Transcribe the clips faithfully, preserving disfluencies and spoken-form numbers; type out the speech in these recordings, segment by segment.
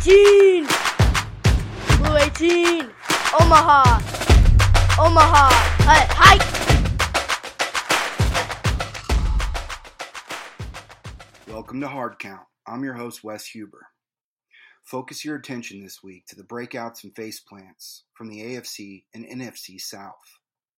eighteen! Blue eighteen! Omaha! Omaha! Hi! Hi! Welcome to Hard Count. I'm your host, Wes Huber. Focus your attention this week to the breakouts and faceplants from the A F C and N F C South.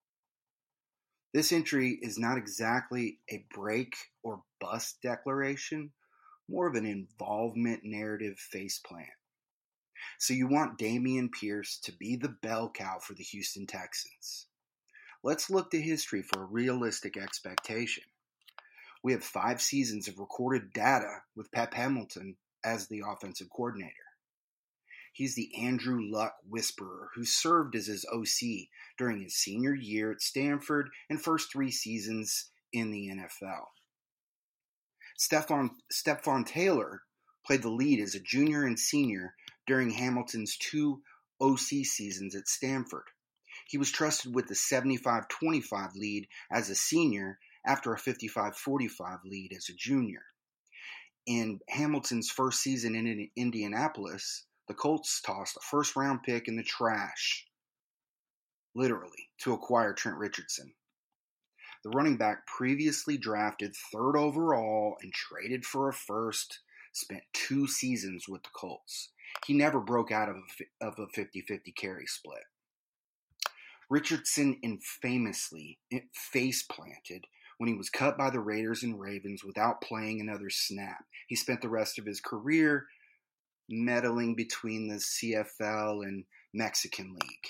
This entry is not exactly a break or bust declaration, more of an involvement narrative faceplant. So you want Dameon Pierce to be the bell cow for the Houston Texans. Let's look to history for a realistic expectation. We have five seasons of recorded data with Pep Hamilton as the offensive coordinator. He's the Andrew Luck whisperer who served as his O C during his senior year at Stanford and first three seasons in the N F L. Stephon, Stephon Taylor played the lead as a junior and senior during Hamilton's two O C seasons at Stanford. He was trusted with the seventy-five twenty-five lead as a senior after a fifty-five forty-five lead as a junior. In Hamilton's first season in Indianapolis, the Colts tossed a first-round pick in the trash, literally, to acquire Trent Richardson. The running back previously drafted third overall and traded for a first, spent two seasons with the Colts. He never broke out of a, of a fifty-fifty carry split. Richardson infamously face-planted when he was cut by the Raiders and Ravens without playing another snap. He spent the rest of his career meddling between the C F L and Mexican League.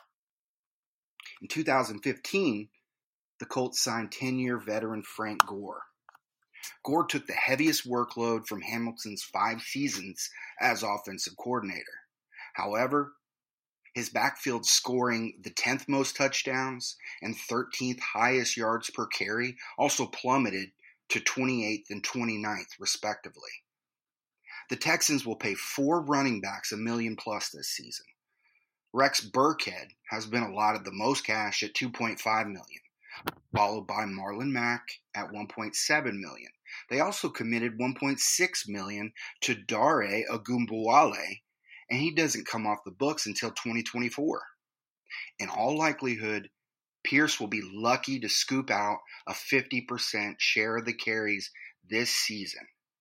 In two thousand fifteen, the Colts signed ten-year veteran Frank Gore. Gore took the heaviest workload from Hamilton's five seasons as offensive coordinator. However, his backfield scoring the tenth most touchdowns and thirteenth highest yards per carry also plummeted to twenty-eighth and twenty-ninth, respectively. The Texans will pay four running backs a million plus this season. Rex Burkhead has been allotted the most cash at two point five million dollars, followed by Marlon Mack at one point seven million dollars. They also committed one point six million dollars to Dare Ogunbowale, and he doesn't come off the books until twenty twenty-four. In all likelihood, Pierce will be lucky to scoop out a fifty percent share of the carries this season.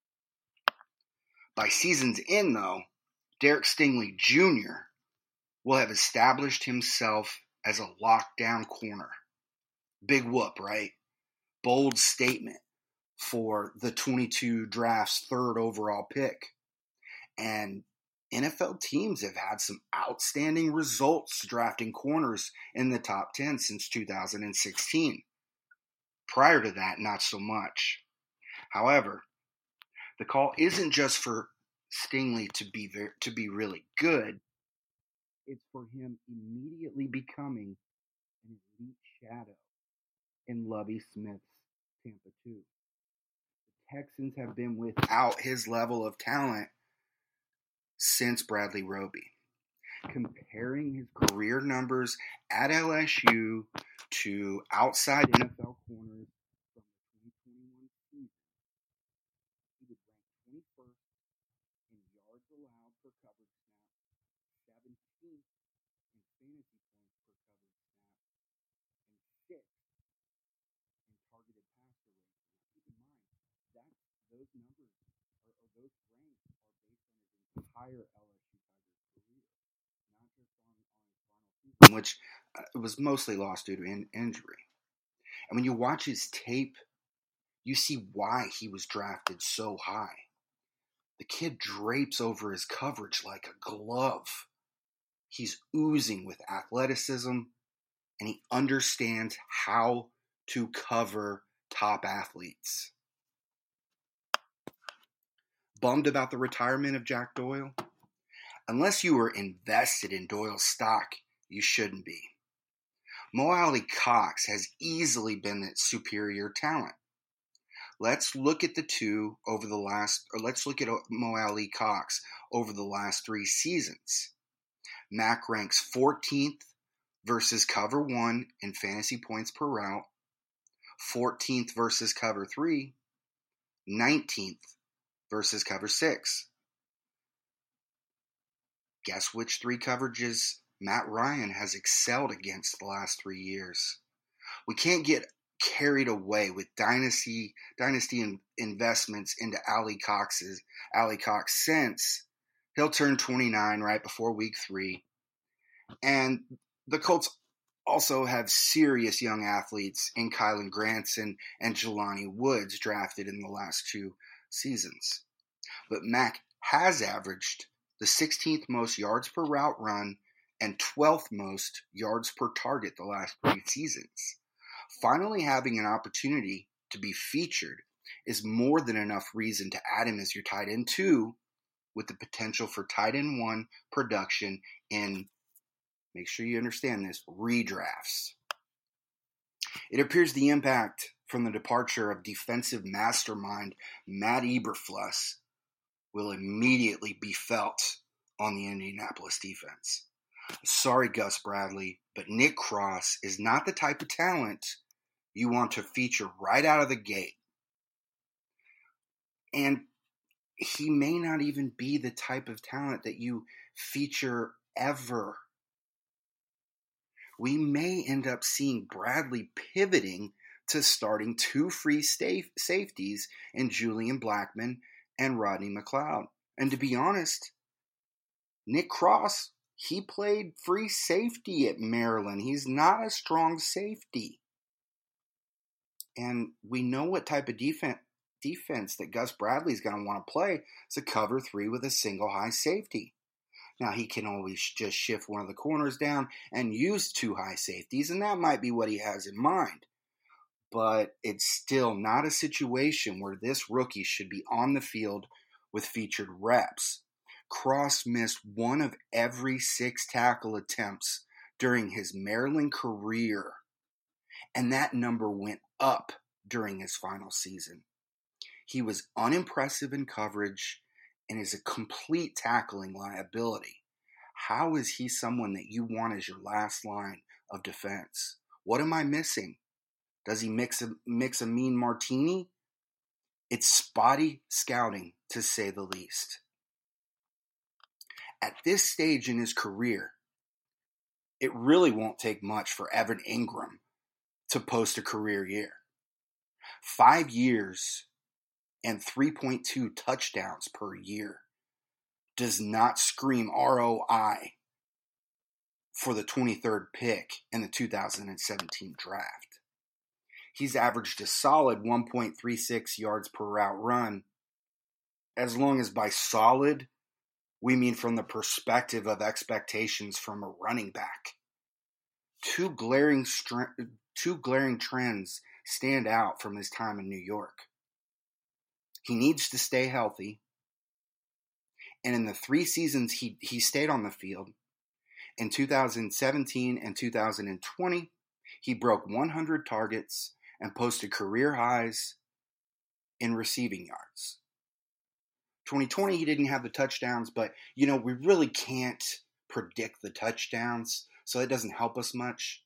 By season's end, though, Derek Stingley Junior will have established himself as a lockdown corner. Big whoop, right? Bold statement for the twenty-two draft's third overall pick. And N F L teams have had some outstanding results drafting corners in the top ten since two thousand sixteen. Prior to that, not so much. However, the call isn't just for Stingley to be very, to be really good. It's for him immediately becoming an elite shadow in Lovie Smith's Tampa two. The Texans have been without his level of talent since Bradley Roby. Comparing his career numbers at L S U to outside N F L corners from the twenty twenty-one season, he would rank twenty-first in yards allowed per covered snap, seventeenth in fantasy points per covered snap, and sixth in targeted passer rating. Now, keep in mind, that's, those numbers, or, or those ranks, are based on his entire L S U Tigers career, not just on, on his final season, which uh, was mostly lost due to in, injury. And when you watch his tape, you see why he was drafted so high. The kid drapes over his coverage like a glove. He's oozing with athleticism, and he understands how to cover top athletes. Bummed about the retirement of Jack Doyle? Unless you were invested in Doyle's stock, you shouldn't be. Mo Alie-Cox has easily been the superior talent. Let's look at the two over the last, or let's look at Mo Alie-Cox over the last three seasons. Mack ranks fourteenth versus cover one in fantasy points per route, fourteenth versus cover three, nineteenth versus cover six. Guess which three coverages Matt Ryan has excelled against the last three years? We can't get carried away with dynasty dynasty in, investments into Ali Cox's Ali Cox since he'll turn twenty-nine right before week three. And the Colts also have serious young athletes in Kylen Granson and Jelani Woods drafted in the last two seasons. But Mac has averaged the sixteenth most yards per route run and twelfth most yards per target the last three seasons. Finally having an opportunity to be featured is more than enough reason to add him as your tight end two, with the potential for tight end one production in, make sure you understand this, redrafts. It appears the impact from the departure of defensive mastermind Matt Eberflus will immediately be felt on the Indianapolis defense. Sorry, Gus Bradley, but Nick Cross is not the type of talent you want to feature right out of the gate. And he may not even be the type of talent that you feature ever. We may end up seeing Bradley pivoting to starting two free safeties in Julian Blackmon and Rodney McLeod. And to be honest, Nick Cross, he played free safety at Maryland. He's not a strong safety. And we know what type of defense defense that Gus Bradley's going to want to play. It's a cover three with a single high safety. Now, he can always just shift one of the corners down and use two high safeties, and that might be what he has in mind. But it's still not a situation where this rookie should be on the field with featured reps. Cross missed one of every six tackle attempts during his Maryland career, and that number went up during his final season. He was unimpressive in coverage and is a complete tackling liability. How is he someone that you want as your last line of defense? What am I missing? Does he mix a, mix a mean martini? It's spotty scouting, to say the least. At this stage in his career, it really won't take much for Evan Ingram to post a career year. Five years and three point two touchdowns per year does not scream R O I for the twenty-third pick in the two thousand seventeen draft. He's averaged a solid one point three six yards per route run, as long as by solid, we mean from the perspective of expectations from a running back. Two glaring, two glaring trends stand out from his time in New York. He needs to stay healthy. And in the three seasons he, he stayed on the field, in two thousand seventeen and two thousand twenty, he broke one hundred targets and posted career highs in receiving yards. twenty twenty, he didn't have the touchdowns, but, you know, we really can't predict the touchdowns, so that doesn't help us much.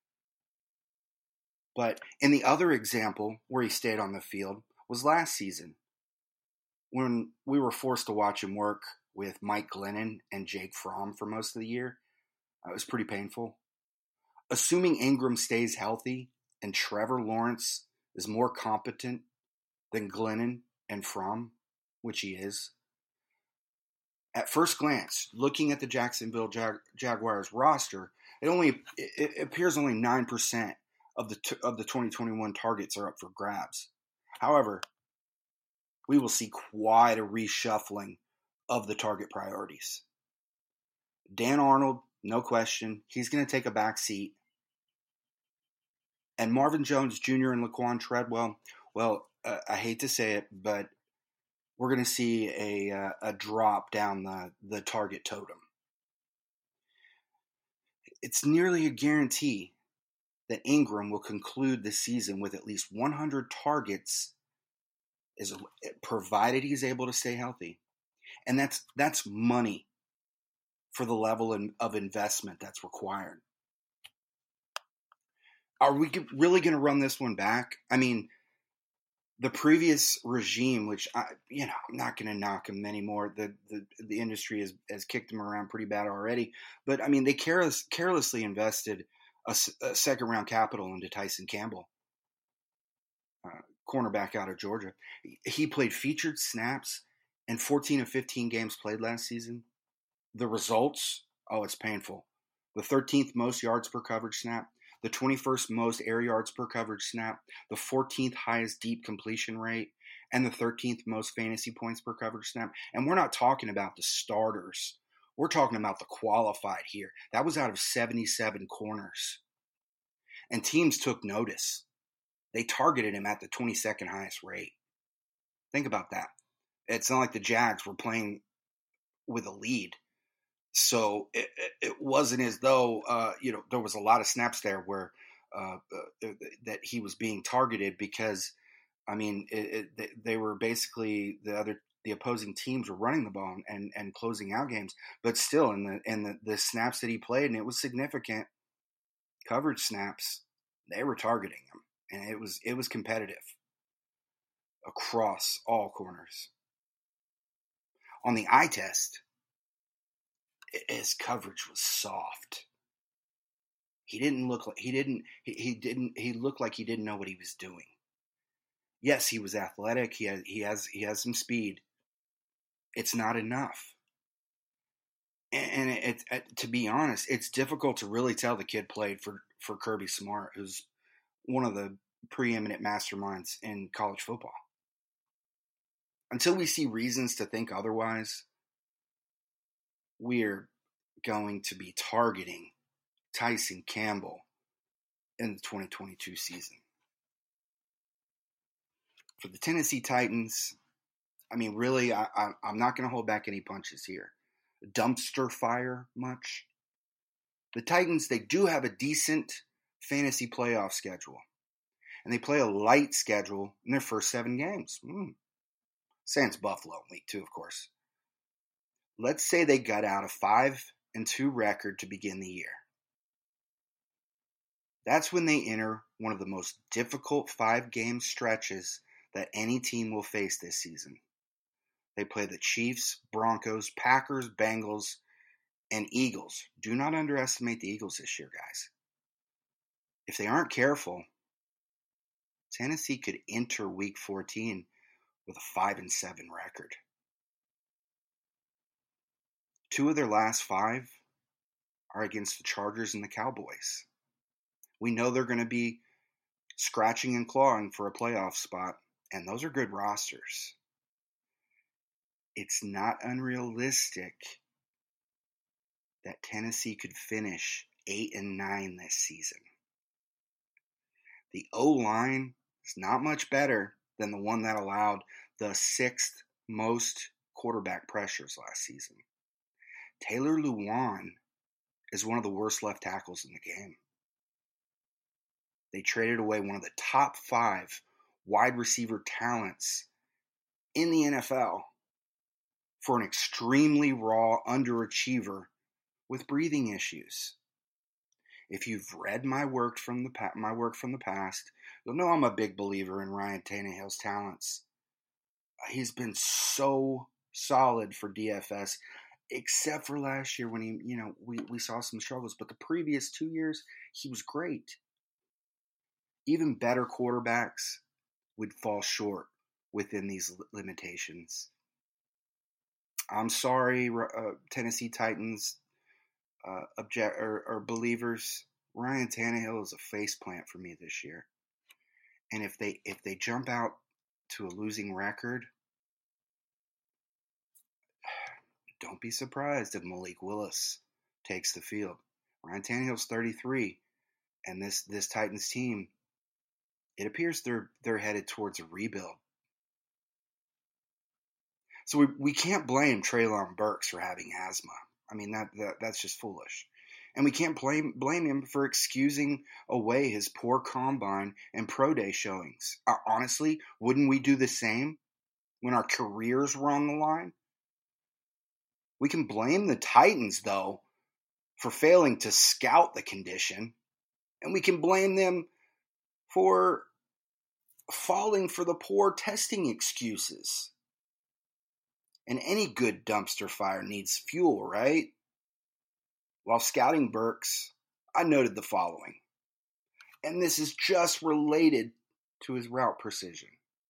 But in the other example where he stayed on the field was last season, when we were forced to watch him work with Mike Glennon and Jake Fromm for most of the year. It was pretty painful. Assuming Ingram stays healthy and Trevor Lawrence is more competent than Glennon and Fromm, which he is, at first glance, looking at the Jacksonville Jag- Jaguars roster, it only it, it appears only nine percent of the t- of the twenty twenty-one targets are up for grabs. However, we will see quite a reshuffling of the target priorities. Dan Arnold, no question, he's going to take a back seat. And Marvin Jones Junior and Laquan Treadwell, well, uh, I hate to say it, but we're going to see a uh, a drop down the, the target totem. It's nearly a guarantee that Ingram will conclude the season with at least one hundred targets, is provided he's able to stay healthy. And that's that's money for the level of investment that's required. Are we really going to run this one back? I mean, the previous regime, which I, you know, I'm not going to knock them anymore. The, the the industry has, has kicked them around pretty bad already. But I mean, they careless, carelessly invested a, a second round capital into Tyson Campbell, uh, cornerback out of Georgia. He played featured snaps in fourteen of fifteen games played last season. The results, oh, it's painful. The thirteenth most yards per coverage snap, the twenty-first most air yards per coverage snap, the fourteenth highest deep completion rate, and the thirteenth most fantasy points per coverage snap. And we're not talking about the starters. We're talking about the qualified here. That was out of seventy-seven corners. And teams took notice. They targeted him at the twenty-second highest rate. Think about that. It's not like the Jags were playing with a lead. So it, it wasn't as though, uh, you know, there was a lot of snaps there where uh, uh, that he was being targeted because, I mean, it, it, they were basically the other the opposing teams were running the ball and, and closing out games. But still, in the in the, the snaps that he played, and it was significant coverage snaps, they were targeting him, and it was it was competitive across all corners. On the eye test, his coverage was soft. He didn't look like he didn't he, he didn't he looked like he didn't know what he was doing. Yes, he was athletic. He has he has he has some speed. It's not enough. And, and it, it, it, to be honest, it's difficult to really tell the kid played for for Kirby Smart, who's one of the preeminent masterminds in college football. Until we see reasons to think otherwise, we're going to be targeting Tyson Campbell in the twenty twenty-two season. For the Tennessee Titans, I mean, really, I, I, I'm not going to hold back any punches here. Dumpster fire much. The Titans, they do have a decent fantasy playoff schedule. And they play a light schedule in their first seven games. Mm. Sans Buffalo in week two, of course. Let's say they got out a five and two record to begin the year. That's when they enter one of the most difficult five-game stretches that any team will face this season. They play the Chiefs, Broncos, Packers, Bengals, and Eagles. Do not underestimate the Eagles this year, guys. If they aren't careful, Tennessee could enter week fourteen with a five and seven record. Two of their last five are against the Chargers and the Cowboys. We know they're going to be scratching and clawing for a playoff spot, and those are good rosters. It's not unrealistic that Tennessee could finish eight and nine this season. The O-line is not much better than the one that allowed the sixth most quarterback pressures last season. Taylor Lewan is one of the worst left tackles in the game. They traded away one of the top five wide receiver talents in the N F L for an extremely raw underachiever with breathing issues. If you've read my work from the pa- my work from the past, you'll know I'm a big believer in Ryan Tannehill's talents. He's been so solid for D F S, except for last year when he, you know, we, we saw some struggles. But the previous two years, he was great. Even better quarterbacks would fall short within these limitations. I'm sorry, uh, Tennessee Titans uh, object or, or believers. Ryan Tannehill is a faceplant for me this year. And if they if they jump out to a losing record, don't be surprised if Malik Willis takes the field. Ryan Tannehill's thirty-three, and this this Titans team, it appears they're they're headed towards a rebuild. So we we can't blame Treylon Burks for having asthma. I mean that, that that's just foolish. And we can't blame blame him for excusing away his poor combine and pro day showings. Uh, honestly, wouldn't we do the same when our careers were on the line? We can blame the Titans, though, for failing to scout the condition. And we can blame them for falling for the poor testing excuses. And any good dumpster fire needs fuel, right? While scouting Burks, I noted the following. And this is just related to his route precision.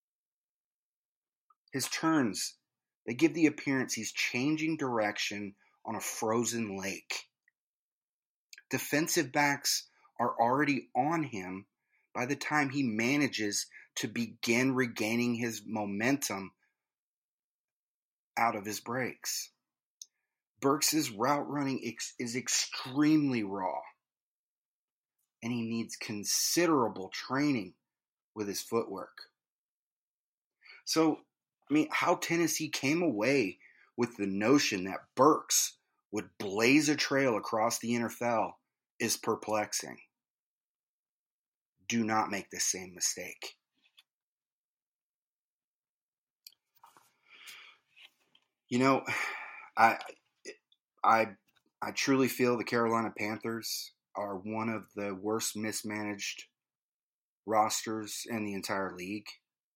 His turns, they give the appearance he's changing direction on a frozen lake. Defensive backs are already on him by the time he manages to begin regaining his momentum out of his breaks. Burks' route running ex- is extremely raw, and he needs considerable training with his footwork. So, I mean, how Tennessee came away with the notion that Burks would blaze a trail across the N F L is perplexing. Do not make the same mistake. You know, I, I, I truly feel the Carolina Panthers are one of the worst mismanaged rosters in the entire league.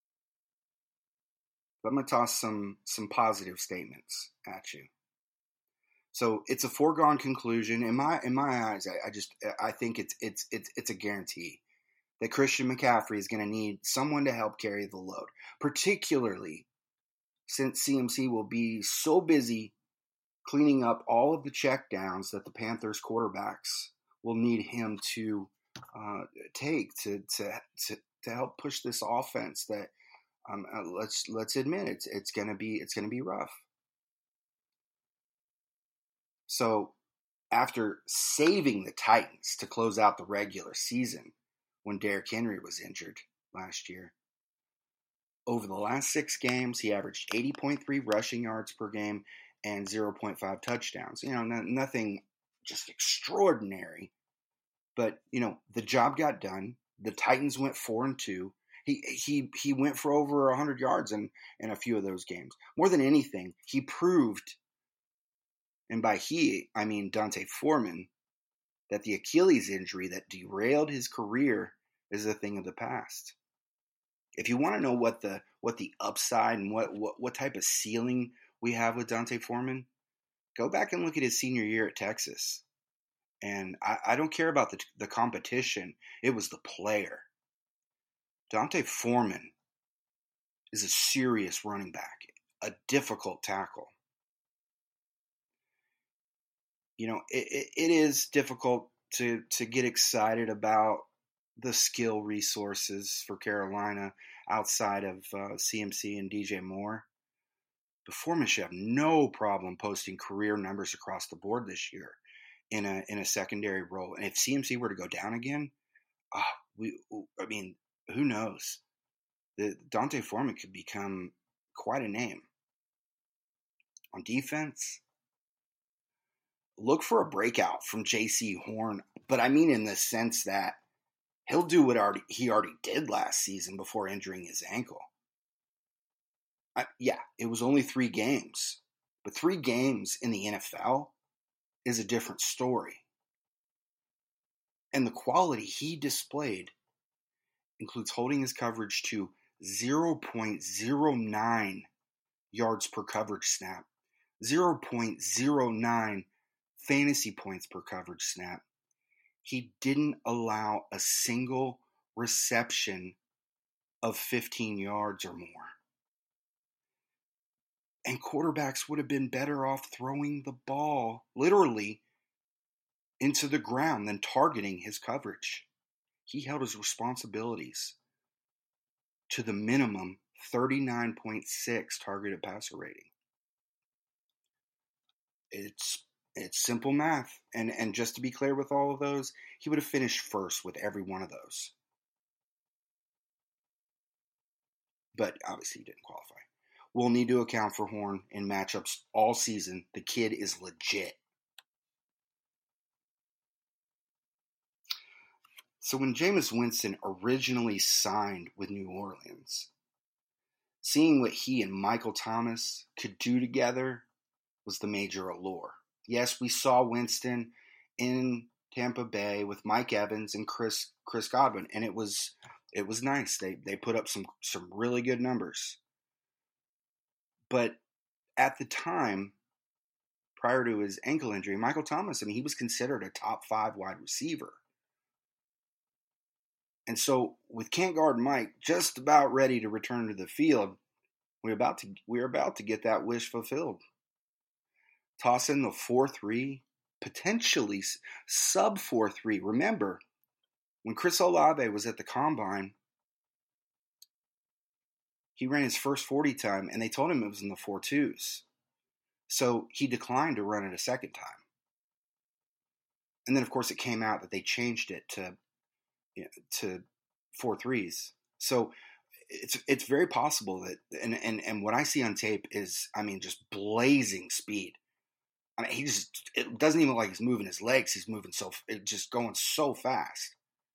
But I'm going to toss some, some positive statements at you. So it's a foregone conclusion in my in my eyes. I, I just I think it's it's it's it's a guarantee that Christian McCaffrey is going to need someone to help carry the load, particularly since C M C will be so busy cleaning up all of the checkdowns that the Panthers quarterbacks will need him to uh, take to, to to to help push this offense. That um, uh, let's let's admit it's it's gonna be it's gonna be rough. So after saving the Titans to close out the regular season when Derrick Henry was injured last year, over the last six games, he averaged eighty point three rushing yards per game and zero point five touchdowns. You know, no, nothing just extraordinary, but, you know, the job got done. The Titans went four and two. He he he went for over one hundred yards in, in a few of those games. More than anything, he proved, and by he, I mean D'Onta Foreman, that the Achilles injury that derailed his career is a thing of the past. If you want to know what the what the upside and what, what, what type of ceiling we have with D'Onta Foreman, go back and look at his senior year at Texas. And I, I don't care about the, the competition. It was the player. D'Onta Foreman is a serious running back, a difficult tackle. You know, it, it, it is difficult to, to get excited about the skill resources for Carolina outside of uh, C M C and D J Moore. But Foreman should have no problem posting career numbers across the board this year in a in a secondary role. And if C M C were to go down again, uh, we I mean, who knows? The D'Onta Foreman could become quite a name. On defense, look for a breakout from J C Horn, but I mean in the sense that he'll do what already, he already did last season before injuring his ankle. I, yeah, it was only three games, but three games in the N F L is a different story. And the quality he displayed includes holding his coverage to zero point zero nine yards per coverage snap, zero point zero nine fantasy points per coverage snap. He didn't allow a single reception of fifteen yards or more. And quarterbacks would have been better off throwing the ball literally into the ground than targeting his coverage. He held his responsibilities to the minimum thirty-nine point six targeted passer rating. It's it's simple math. And, and just to be clear with all of those, he would have finished first with every one of those. But obviously he didn't qualify. We'll need to account for Horn in matchups all season. The kid is legit. So when Jameis Winston originally signed with New Orleans, seeing what he and Michael Thomas could do together was the major allure. Yes, we saw Winston in Tampa Bay with Mike Evans and Chris Chris Godwin, and it was It was nice. They they put up some some really good numbers. But at the time, prior to his ankle injury, Michael Thomas, I mean, he was considered a top five wide receiver. And so with Can't Guard Mike just about ready to return to the field, we're about to we're about to get that wish fulfilled. Toss in the four three, potentially sub four three. Remember, when Chris Olave was at the Combine, he ran his first forty time, and they told him it was in the four twos. So he declined to run it a second time. And then, of course, it came out that they changed it to you know, to four threes. So it's it's very possible that, and, and, and what I see on tape is, I mean, just blazing speed. I mean, he just, it doesn't even look like he's moving his legs. He's moving so, just going so fast.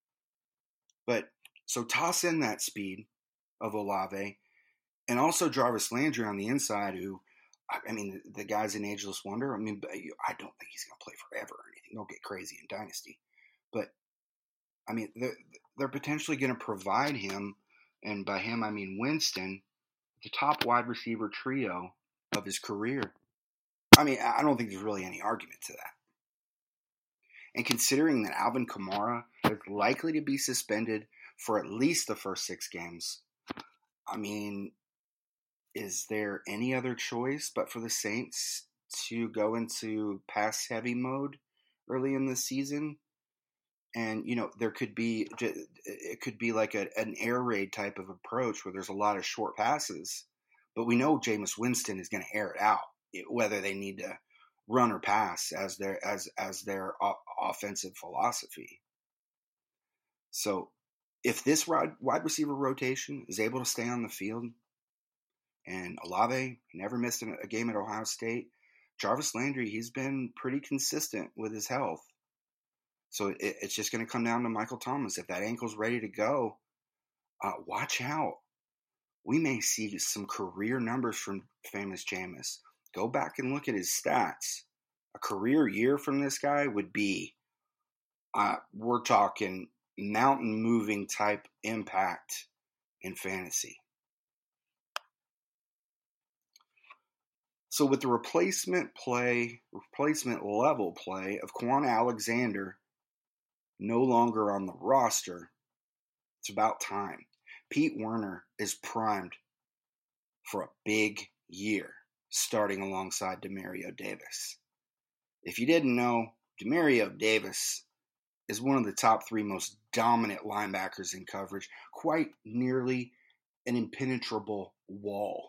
But, so toss in that speed of Olave, and also Jarvis Landry on the inside, who, I mean, the, the guy's an ageless wonder. I mean, I don't think he's going to play forever or anything. Don't get crazy in Dynasty. But, I mean, they're, they're potentially going to provide him, and by him I mean Winston, the top wide receiver trio of his career. I mean, I don't think there's really any argument to that. And considering that Alvin Kamara is likely to be suspended for at least the first six games, I mean, is there any other choice but for the Saints to go into pass-heavy mode early in the season? And, you know, there could be, it could be like a, an air raid type of approach where there's a lot of short passes. But we know Jameis Winston is going to air it out, whether they need to run or pass as their as as their o- offensive philosophy. So if this wide, wide receiver rotation is able to stay on the field, and Olave never missed a game at Ohio State, Jarvis Landry, he's been pretty consistent with his health. So it, it's just going to come down to Michael Thomas. If that ankle's ready to go, uh, watch out. We may see some career numbers from famous Jameis. Go back and look at his stats. A career year from this guy would be, uh, we're talking mountain moving type impact in fantasy. So with the replacement play, replacement level play of Quan Alexander no longer on the roster, it's about time. Pete Werner is primed for a big year, starting alongside Demario Davis. If you didn't know, Demario Davis is one of the top three most dominant linebackers in coverage, quite nearly an impenetrable wall.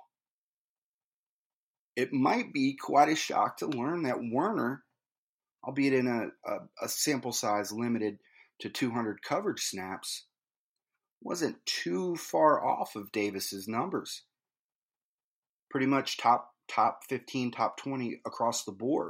It might be quite a shock to learn that Werner, albeit in a, a, a sample size limited to two hundred coverage snaps, wasn't too far off of Davis's numbers. Pretty much top top fifteen, top twenty across the board.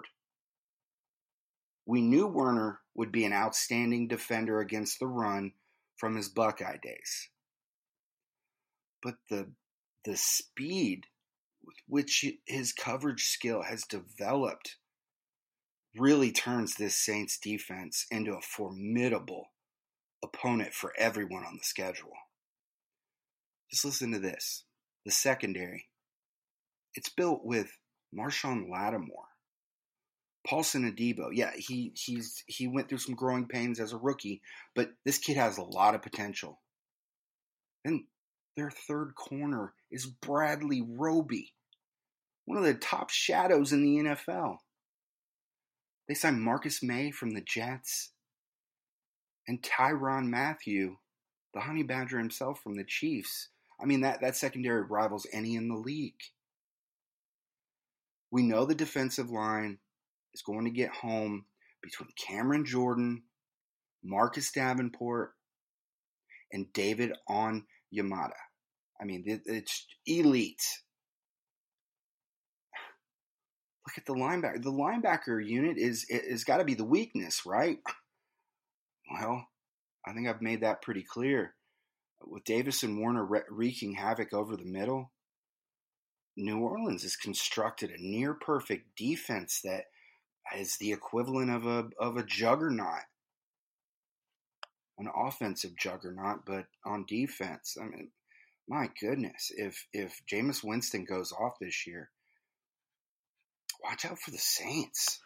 We knew Werner would be an outstanding defender against the run from his Buckeye days. But the the speed with which his coverage skill has developed really turns this Saints defense into a formidable opponent for everyone on the schedule. Just listen to this. The secondary. It's built with Marshawn Lattimore, Paulson Adebo. Yeah, he he's he went through some growing pains as a rookie, but this kid has a lot of potential. Then their third corner is Bradley Roby, one of the top shadows in the N F L. They signed Marcus May from the Jets and Tyrann Mathieu, the Honey Badger himself, from the Chiefs. I mean, that, that secondary rivals any in the league. We know the defensive line is going to get home between Cameron Jordan, Marcus Davenport, and David Onyemata. I mean, it, it's elite. Look at the linebacker. The linebacker unit is is got to be the weakness, right? Well, I think I've made that pretty clear. With Davis and Warner re- wreaking havoc over the middle, New Orleans has constructed a near-perfect defense that is the equivalent of a of a juggernaut. an offensive juggernaut, but on defense, I mean, my goodness, if if Jameis Winston goes off this year, watch out for the Saints.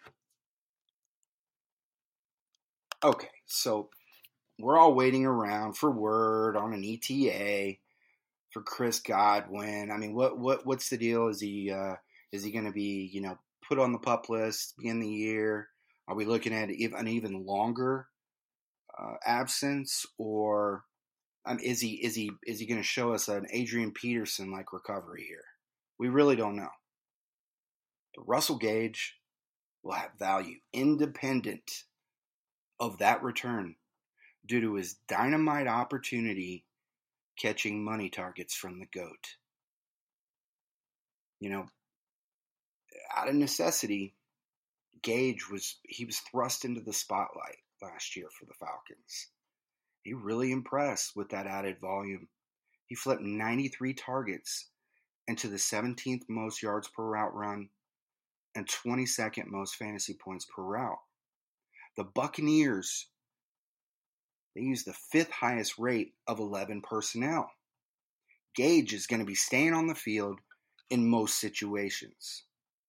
Okay, so we're all waiting around for word on an E T A for Chris Godwin. I mean, what what what's the deal? Is he uh, is he going to be, you know, put on the PUP list begin the year? Are we looking at an even longer uh, absence, or um, is he is he is he going to show us an Adrian Peterson like recovery here? We really don't know. But Russell Gage will have value independent of that return due to his dynamite opportunity catching money targets from the GOAT. You know, out of necessity, Gage was he was thrust into the spotlight last year for the Falcons. He really impressed with that added volume. He flipped ninety-three targets into the seventeenth most yards per route run and twenty-second most fantasy points per route. The Buccaneers, they used the fifth highest rate of eleven personnel. Gage is going to be staying on the field in most situations.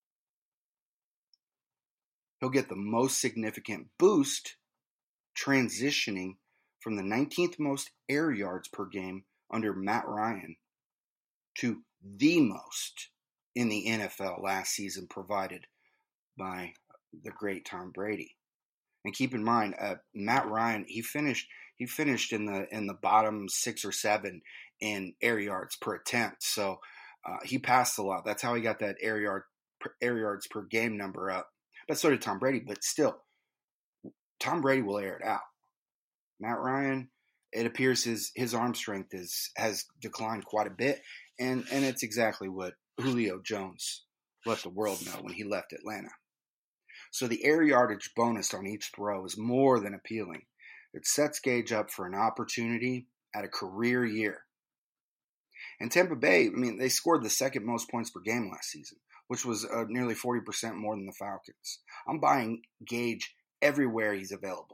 He'll get the most significant boost transitioning from the nineteenth most air yards per game under Matt Ryan to the most in the N F L last season provided by the great Tom Brady. And keep in mind, uh, Matt Ryan, he finished he finished in the in the bottom six or seven in air yards per attempt. So uh, he passed a lot. That's how he got that air yard air yards per game number up. But so did Tom Brady. But still, Tom Brady will air it out. Matt Ryan, it appears his his arm strength is has declined quite a bit, and and it's exactly what Julio Jones let the world know when he left Atlanta. So the air yardage bonus on each throw is more than appealing. It sets Gage up for an opportunity at a career year. And Tampa Bay, I mean, they scored the second most points per game last season, which was uh, nearly forty percent more than the Falcons. I'm buying Gage everywhere he's available.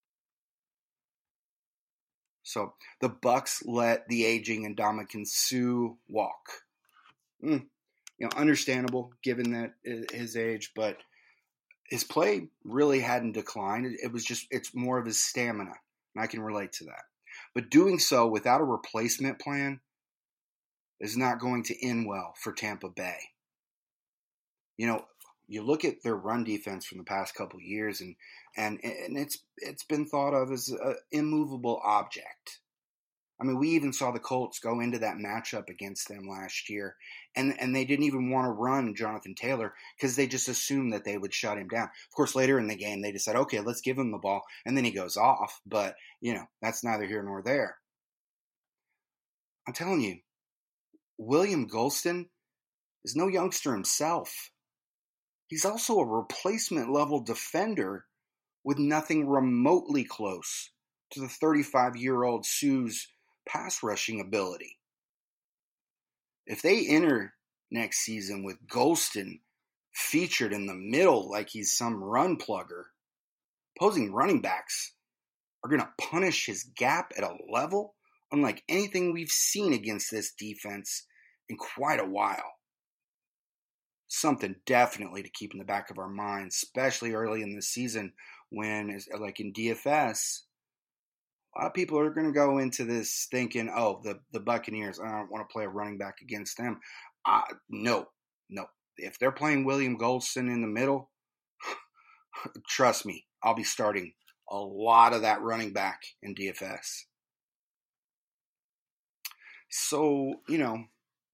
So the Bucs let the aging Ndamukong Suh walk. Mm, you know, understandable given that his age, but his play really hadn't declined. It was just, it's more of his stamina, and I can relate to that. But doing so without a replacement plan is not going to end well for Tampa Bay. You know, you look at their run defense from the past couple of years, and and and it's it's been thought of as an immovable object. I mean, we even saw the Colts go into that matchup against them last year, and, and they didn't even want to run Jonathan Taylor because they just assumed that they would shut him down. Of course, later in the game, they decided, okay, let's give him the ball, and then he goes off. But, you know, that's neither here nor there. I'm telling you, William Golston is no youngster himself. He's also a replacement-level defender with nothing remotely close to the thirty-five-year-old Suh's pass rushing ability. If they enter next season with Golston featured in the middle like he's some run plugger, opposing running backs are going to punish his gap at a level unlike anything we've seen against this defense in quite a while. Something definitely to keep in the back of our minds, especially early in the season when, like in D F S, a lot of people are going to go into this thinking, oh, the, the Buccaneers, I don't want to play a running back against them. Uh, no, no. If they're playing William Golston in the middle, trust me, I'll be starting a lot of that running back in D F S. So, you know,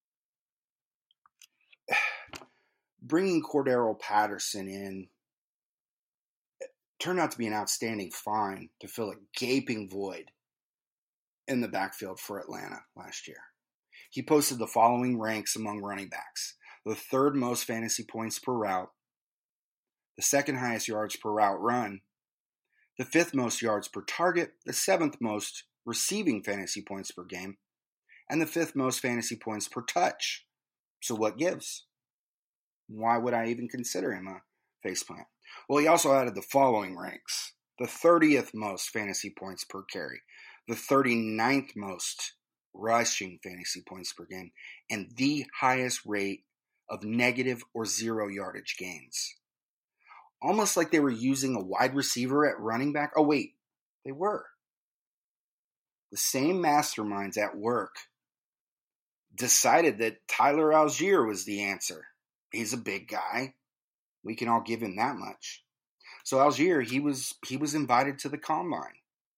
bringing Cordero Patterson in turned out to be an outstanding find to fill a gaping void in the backfield for Atlanta last year. He posted the following ranks among running backs: the third most fantasy points per route, the second highest yards per route run, the fifth most yards per target, the seventh most receiving fantasy points per game, and the fifth most fantasy points per touch. So what gives? Why would I even consider him a faceplant? Well, he also added the following ranks: the thirtieth most fantasy points per carry, the thirty-ninth most rushing fantasy points per game, and the highest rate of negative or zero yardage gains. Almost like they were using a wide receiver at running back. Oh, wait, they were. The same masterminds at work decided that Tyler Algier was the answer. He's a big guy. We can all give him that much. So Algier, he was he was invited to the combine.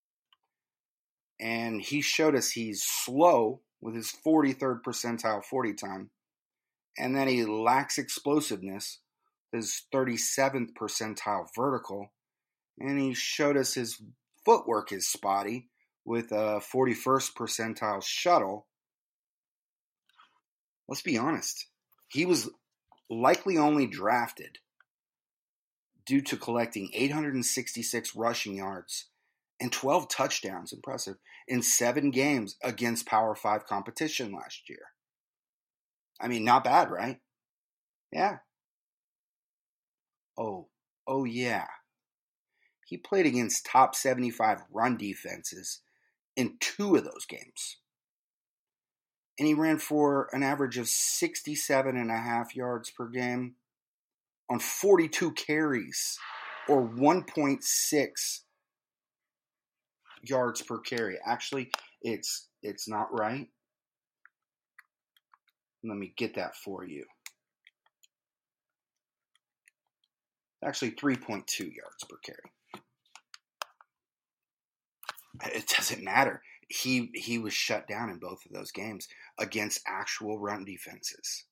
And he showed us he's slow with his forty-third percentile forty time. And then he lacks explosiveness, his thirty-seventh percentile vertical. And he showed us his footwork is spotty with a forty-first percentile shuttle. Let's be honest. He was likely only drafted due to collecting eight hundred sixty-six rushing yards and twelve touchdowns, impressive, in seven games against Power five competition last year. I mean, not bad, right? Yeah. Oh, oh yeah. He played against top seventy-five run defenses in two of those games. And he ran for an average of sixty-seven and a half yards per game on forty-two carries, or one point six yards per carry. Actually, it's it's not right. Let me get that for you. Actually, three point two yards per carry. It doesn't matter. He he was shut down in both of those games against actual run defenses.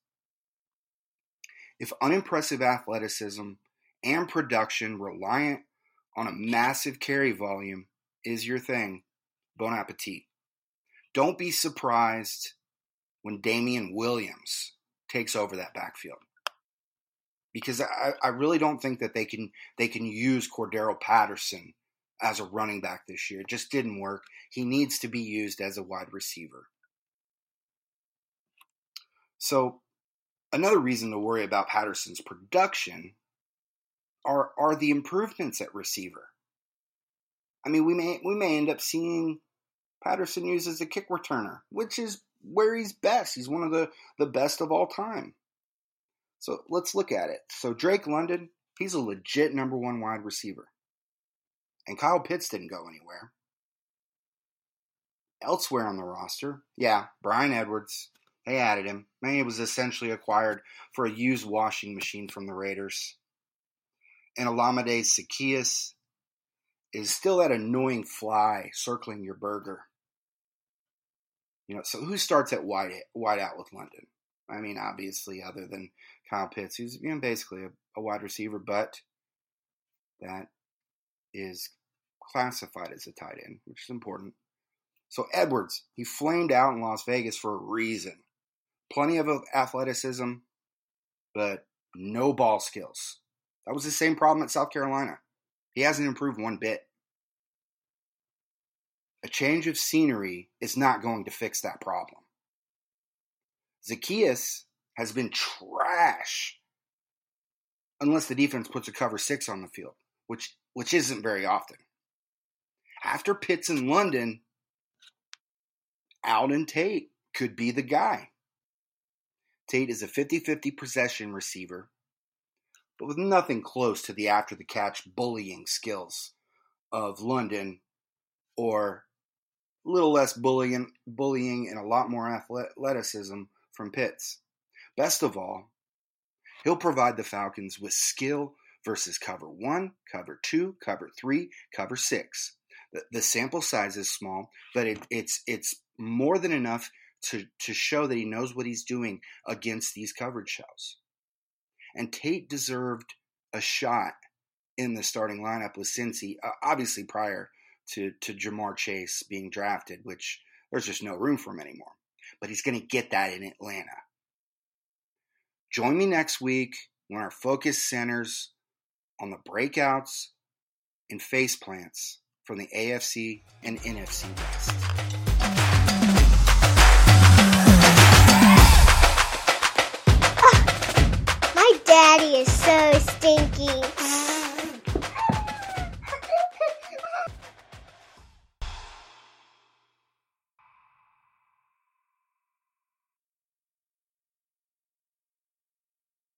If unimpressive athleticism and production reliant on a massive carry volume is your thing, bon appetit. Don't be surprised when Damian Williams takes over that backfield. Because I, I really don't think that they can they can use Cordero Patterson as a running back this year. It just didn't work. He needs to be used as a wide receiver. So another reason to worry about Patterson's production are, are the improvements at receiver. I mean, we may we may end up seeing Patterson used as a kick returner, which is where he's best. He's one of the, the best of all time. So let's look at it. So Drake London, he's a legit number one wide receiver. And Kyle Pitts didn't go anywhere. Elsewhere on the roster, yeah, Bryan Edwards, they added him. Man, he was essentially acquired for a used washing machine from the Raiders. And Olamide Zaccheaus is still that annoying fly circling your burger. You know, so who starts at wide wide out with London? I mean, obviously, other than Kyle Pitts, who's, you know, basically a, a wide receiver, but that is classified as a tight end, which is important. So Edwards, he flamed out in Las Vegas for a reason. Plenty of athleticism, but no ball skills. That was the same problem at South Carolina. He hasn't improved one bit. A change of scenery is not going to fix that problem. Zaccheaus has been trash unless the defense puts a cover six on the field, which which isn't very often. After Pitts and London, Auden Tate could be the guy. Tate is a fifty-fifty possession receiver, but with nothing close to the after-the-catch bullying skills of London, or a little less bullying, bullying and a lot more athleticism from Pitts. Best of all, he'll provide the Falcons with skill versus cover one, cover two, cover three, cover six. The, the sample size is small, but it, it's it's more than enough to, to show that he knows what he's doing against these coverage shells. And Tate deserved a shot in the starting lineup with Cincy, uh, obviously prior to, to Jamar Chase being drafted, which there's just no room for him anymore. But he's going to get that in Atlanta. Join me next week when our focus centers on the breakouts and face plants from the A F C and N F C West.